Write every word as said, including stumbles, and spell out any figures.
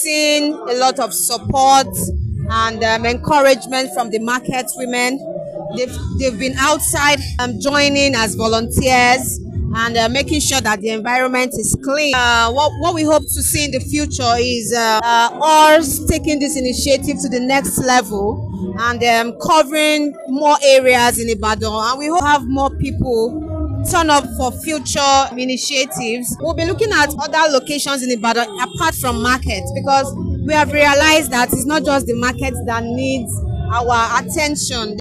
seen a lot of support and um, encouragement from the market women. They've, they've been outside um, joining as volunteers and uh, making sure that the environment is clean. Uh, what, what we hope to see in the future is uh, uh, us taking this initiative to the next level and um, covering more areas in Ibadan, and we hope to have more people turn up for future initiatives. We'll be looking at other locations in Ibadan apart from markets, because we have realized that it's not just the market that needs our attention.